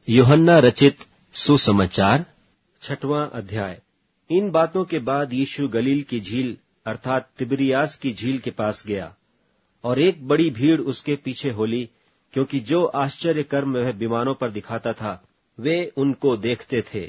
यूहन्ना रचित सुसमाचार 6वां अध्याय। इन बातों के बाद यीशु गलील की झील अर्थात तिबिरियास की झील के पास गया, और एक बड़ी भीड़ उसके पीछे हो ली, क्योंकि जो आश्चर्य कर्म वह बीमारों पर दिखाता था वे उनको देखते थे।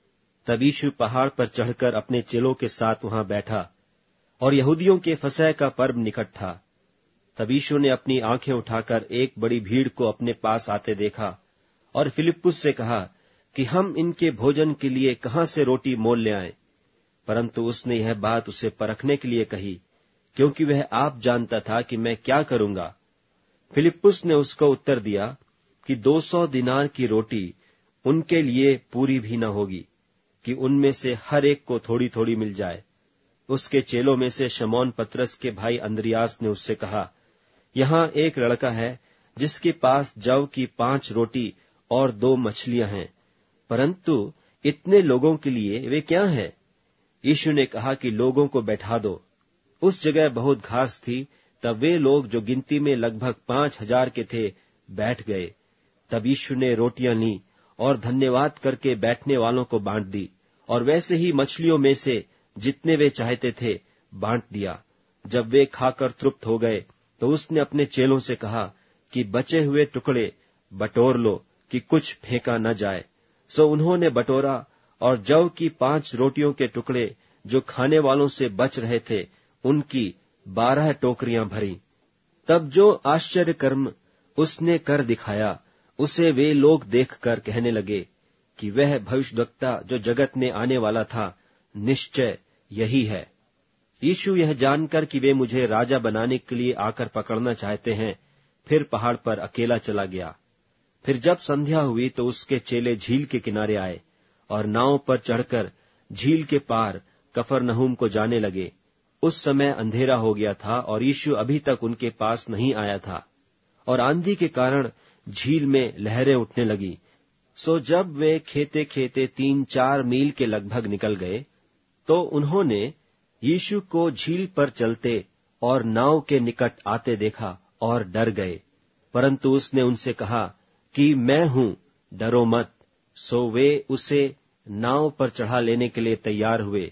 तब यीशु पहाड़ पर चढ़कर अपने चेलों के साथ वहां बैठा, और यहूदियों के फसह का पर्व निकट था। तब यीशु ने अपनी आंखें उठाकर एक बड़ी भीड़ को अपने पास आते देखा, और फिलिप्पुस से कहा कि हम इनके भोजन के लिए कहां से रोटी मोल ले आएं। परंतु उसने यह बात उसे परखने के लिए कही, क्योंकि वह आप जानता था कि मैं क्या करूंगा। फिलिप्पुस ने उसको उत्तर दिया कि 200 दिनार की रोटी उनके लिए पूरी भी न होगी, कि उनमें से हर एक को थोड़ी थोड़ी मिल जाए। उसके चेलों में से शमौन पतरस के भाई अंद्रियास ने उससे कहा, यहाँ एक लड़का है जिसके पास जव की 5 रोटी और 2 मछलियां हैं, परंतु इतने लोगों के लिए वे क्या हैं? यीशु ने कहा कि लोगों को बैठा दो। उस जगह बहुत घास थी। तब वे लोग, जो गिनती में लगभग 5000 के थे, बैठ गए। तब यीशु ने रोटियां ली और धन्यवाद करके बैठने वालों को बांट दी, और वैसे ही मछलियों में से जितने वे चाहते थे बांट दिया। जब वे खाकर तृप्त हो गए तो उसने अपने चेलों से कहा कि बचे हुए टुकड़े बटोर लो, कि कुछ फेंका न जाए। सो उन्होंने बटोरा, और जव की 5 रोटियों के टुकड़े जो खाने वालों से बच रहे थे, उनकी 12 टोकरियां भरी। तब जो आश्चर्य कर्म उसने कर दिखाया, उसे वे लोग देखकर कहने लगे कि वह भविष्यद्वक्ता जो जगत में आने वाला था, निश्चय यही है। यीशु यह जानकर कि वे मुझे राजा बनाने के लिए आकर पकड़ना चाहते हैं, फिर पहाड़ पर अकेला चला गया। फिर जब संध्या हुई तो उसके चेले झील के किनारे आए, और नाव पर चढ़कर झील के पार कफरनहूम को जाने लगे। उस समय अंधेरा हो गया था, और यीशु अभी तक उनके पास नहीं आया था, और आंधी के कारण झील में लहरें उठने लगी। सो जब वे खेते खेते 3-4 मील के लगभग निकल गए, तो उन्होंने यीशु को झील पर चलते और नाव के निकट आते देखा और डर गए। परंतु उसने उनसे कहा कि मैं हूं, डरो मत। सो वे उसे नाव पर चढ़ा लेने के लिए तैयार हुए,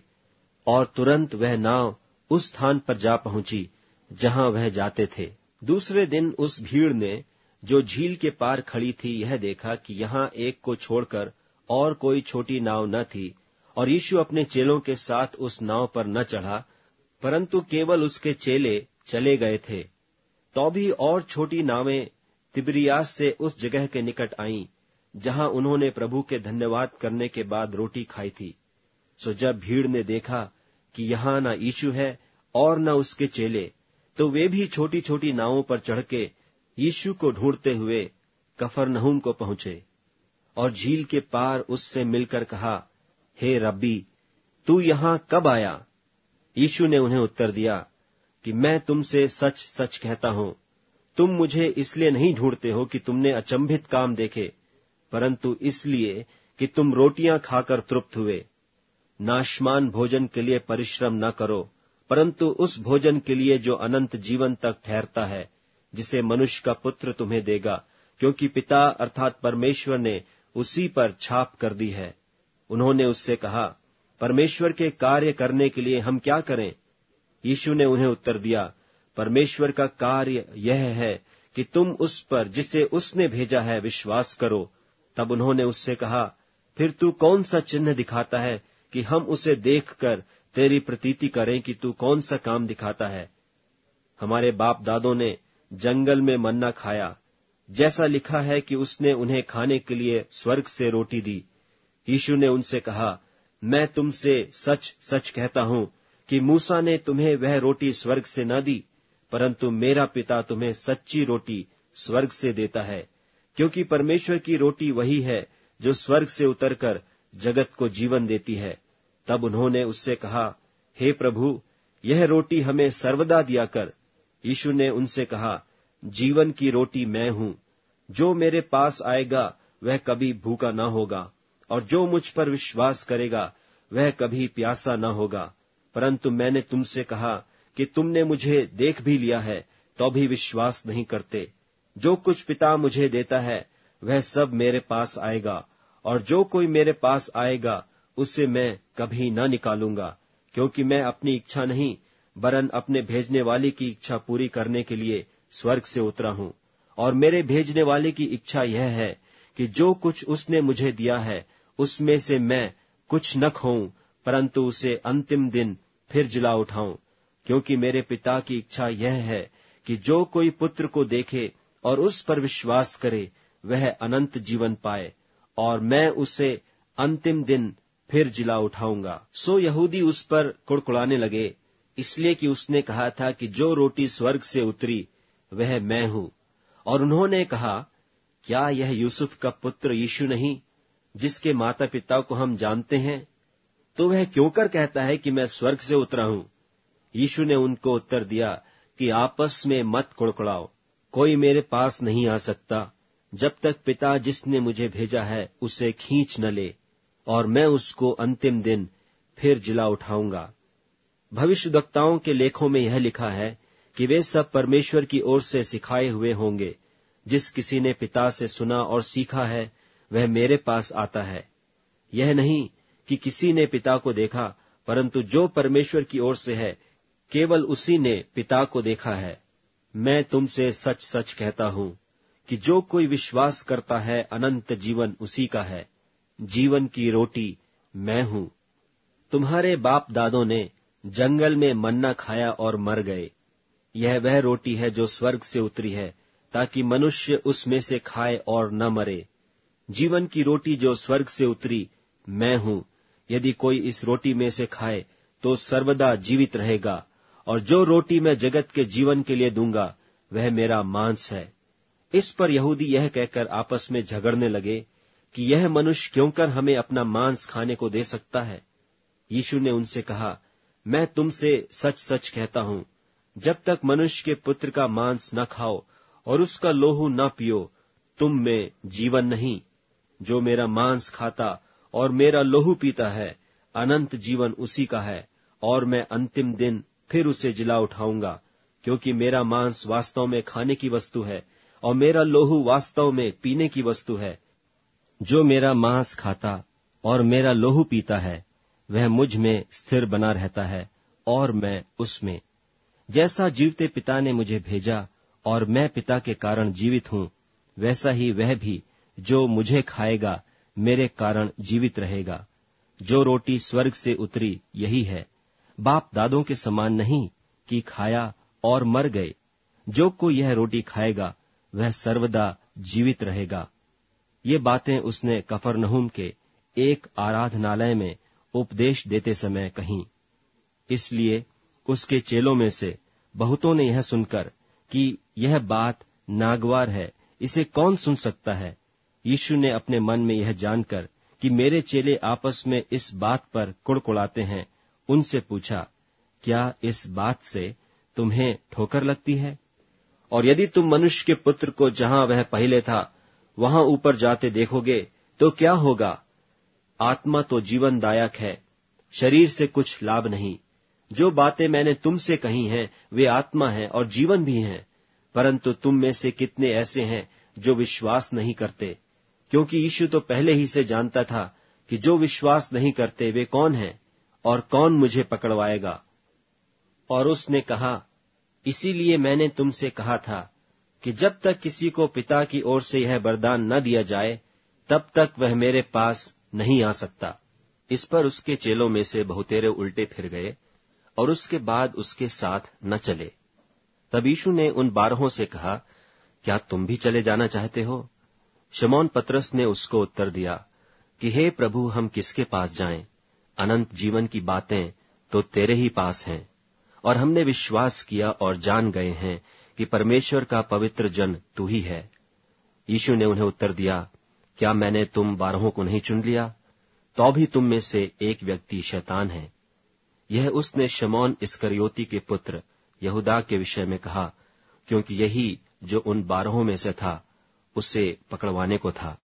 और तुरंत वह नाव उस स्थान पर जा पहुंची जहां वह जाते थे। दूसरे दिन उस भीड़ ने, जो झील के पार खड़ी थी, यह देखा कि यहां एक को छोड़कर और कोई छोटी नाव न थी, और यीशु अपने चेलों के साथ उस नाव पर न चढ़ा, परंतु केवल उसके चेले चले गए थे। तो भी और छोटी नावें तिबिरियास से उस जगह के निकट आईं जहां उन्होंने प्रभु के धन्यवाद करने के बाद रोटी खाई थी। सो जब भीड़ ने देखा कि यहाँ न यीशु है और न उसके चेले, तो वे भी छोटी छोटी नावों पर चढ़ के यीशु को ढूंढते हुए कफरनहूम को पहुंचे, और झील के पार उससे मिलकर कहा, हे रब्बी, तू यहाँ कब आया? यीशु ने उन्हें उत्तर दिया कि मैं तुमसे सच सच कहता हूं, तुम मुझे इसलिए नहीं ढूंढते हो कि तुमने अचंभित काम देखे, परंतु इसलिए कि तुम रोटियां खाकर तृप्त हुए। नाशमान भोजन के लिए परिश्रम न करो, परंतु उस भोजन के लिए जो अनंत जीवन तक ठहरता है, जिसे मनुष्य का पुत्र तुम्हें देगा, क्योंकि पिता अर्थात परमेश्वर ने उसी पर छाप कर दी है। उन्होंने उससे कहा, परमेश्वर के कार्य करने के लिए हम क्या करें? यीशु ने उन्हें उत्तर दिया, परमेश्वर का कार्य यह है कि तुम उस पर जिसे उसने भेजा है विश्वास करो। तब उन्होंने उससे कहा, फिर तू कौन सा चिन्ह दिखाता है कि हम उसे देखकर तेरी प्रतीति करें कि तू कौन सा काम दिखाता है? हमारे बाप दादों ने जंगल में मन्ना खाया, जैसा लिखा है कि उसने उन्हें खाने के लिए स्वर्ग से रोटी दी। यीशु ने उनसे कहा, मैं तुमसे सच सच कहता हूं कि मूसा ने तुम्हें वह रोटी स्वर्ग से न दी, परंतु मेरा पिता तुम्हें सच्ची रोटी स्वर्ग से देता है, क्योंकि परमेश्वर की रोटी वही है जो स्वर्ग से उतरकर जगत को जीवन देती है। तब उन्होंने उससे कहा, हे प्रभु, यह रोटी हमें सर्वदा दिया कर। यीशु ने उनसे कहा, जीवन की रोटी मैं हूं, जो मेरे पास आएगा वह कभी भूखा न होगा, और जो मुझ पर विश्वास करेगा वह कभी प्यासा न होगा। परंतु मैंने तुमसे कहा कि तुमने मुझे देख भी लिया है, तो भी विश्वास नहीं करते। जो कुछ पिता मुझे देता है वह सब मेरे पास आएगा, और जो कोई मेरे पास आएगा उसे मैं कभी न निकालूंगा, क्योंकि मैं अपनी इच्छा नहीं वरन अपने भेजने वाले की इच्छा पूरी करने के लिए स्वर्ग से उतरा हूं। और मेरे भेजने वाले की इच्छा यह है कि जो कुछ उसने मुझे दिया है उसमें से मैं कुछ न खोऊं, परंतु उसे अंतिम दिन फिर जिला उठाऊं। क्योंकि मेरे पिता की इच्छा यह है कि जो कोई पुत्र को देखे और उस पर विश्वास करे वह अनंत जीवन पाए, और मैं उसे अंतिम दिन फिर जिला उठाऊंगा। सो यहूदी उस पर कुड़कुड़ाने लगे, इसलिए कि उसने कहा था कि जो रोटी स्वर्ग से उतरी वह मैं हूं। और उन्होंने कहा, क्या यह यूसुफ का पुत्र यीशु नहीं, जिसके माता पिता को हम जानते हैं? तो वह क्यों कर कहता है कि मैं स्वर्ग से उतरा हूं? यीशु ने उनको उत्तर दिया कि आपस में मत कुड़कुड़ाओ। कोई मेरे पास नहीं आ सकता जब तक पिता जिसने मुझे भेजा है उसे खींच न ले, और मैं उसको अंतिम दिन फिर जिला उठाऊंगा। भविष्यद्वक्ताओं के लेखों में यह लिखा है कि वे सब परमेश्वर की ओर से सिखाए हुए होंगे। जिस किसी ने पिता से सुना और सीखा है वह मेरे पास आता है। यह नहीं कि किसी ने पिता को देखा, परंतु जो परमेश्वर की ओर से है केवल उसी ने पिता को देखा है। मैं तुमसे सच सच कहता हूं कि जो कोई विश्वास करता है अनंत जीवन उसी का है। जीवन की रोटी मैं हूं। तुम्हारे बाप दादों ने जंगल में मन्ना खाया और मर गए। यह वह रोटी है जो स्वर्ग से उतरी है, ताकि मनुष्य उसमें से खाए और न मरे। जीवन की रोटी जो स्वर्ग से उतरी मैं हूं। यदि कोई इस रोटी में से खाए तो सर्वदा जीवित रहेगा, और जो रोटी मैं जगत के जीवन के लिए दूंगा वह मेरा मांस है। इस पर यहूदी यह कहकर आपस में झगड़ने लगे कि यह मनुष्य क्योंकर हमें अपना मांस खाने को दे सकता है। यीशु ने उनसे कहा, मैं तुमसे सच सच कहता हूं, जब तक मनुष्य के पुत्र का मांस न खाओ और उसका लोहू न पियो, तुम में जीवन नहीं। जो मेरा मांस खाता और मेरा लोहू पीता है, अनंत जीवन उसी का है, और मैं अंतिम दिन फिर उसे जिला उठाऊंगा। क्योंकि मेरा मांस वास्तव में खाने की वस्तु है और मेरा लोहू वास्तव में पीने की वस्तु है। जो मेरा मांस खाता और मेरा लोहू पीता है वह मुझ में स्थिर बना रहता है और मैं उसमें। जैसा जीवते पिता ने मुझे भेजा और मैं पिता के कारण जीवित हूं, वैसा ही वह भी जो मुझे खाएगा मेरे कारण जीवित रहेगा। जो रोटी स्वर्ग से उतरी यही है, बाप दादों के समान नहीं कि खाया और मर गए। जो कोई यह रोटी खाएगा वह सर्वदा जीवित रहेगा। ये बातें उसने कफरनहूम के एक आराधनालय में उपदेश देते समय कहीं। इसलिए उसके चेलों में से बहुतों ने यह सुनकर कि यह बात नागवार है, इसे कौन सुन सकता है, यीशु ने अपने मन में यह जानकर कि मेरे चेले आपस में इस बात पर कुड़कुड़ाते हैं, उनसे पूछा, क्या इस बात से तुम्हें ठोकर लगती है? और यदि तुम मनुष्य के पुत्र को जहां वह पहले था वहां ऊपर जाते देखोगे तो क्या होगा? आत्मा तो जीवनदायक है, शरीर से कुछ लाभ नहीं। जो बातें मैंने तुमसे कही हैं वे आत्मा हैं और जीवन भी हैं, परंतु तुम में से कितने ऐसे हैं जो विश्वास नहीं करते? क्योंकि यीशु तो पहले ही से जानता था कि जो विश्वास नहीं करते वे कौन हैं और कौन मुझे पकड़वाएगा। और उसने कहा, इसीलिए मैंने तुमसे कहा था कि जब तक किसी को पिता की ओर से यह वरदान न दिया जाए तब तक वह मेरे पास नहीं आ सकता। इस पर उसके चेलों में से बहुतेरे उल्टे फिर गए और उसके बाद उसके साथ न चले। तब यीशु ने उन 12 से कहा, क्या तुम भी चले जाना चाहते हो? शमौन पतरस ने उसको उत्तर दिया कि हे प्रभु, हम किसके पास जाएं? अनंत जीवन की बातें तो तेरे ही पास हैं, और हमने विश्वास किया और जान गए हैं कि परमेश्वर का पवित्र जन तू ही है। यीशु ने उन्हें उत्तर दिया, क्या मैंने तुम 12 को नहीं चुन लिया? तो भी तुम में से एक व्यक्ति शैतान है। यह उसने शमौन इस्करियोती के पुत्र यहूदा के विषय में कहा, क्योंकि यही जो उन 12 में से था उसे पकड़वाने को था।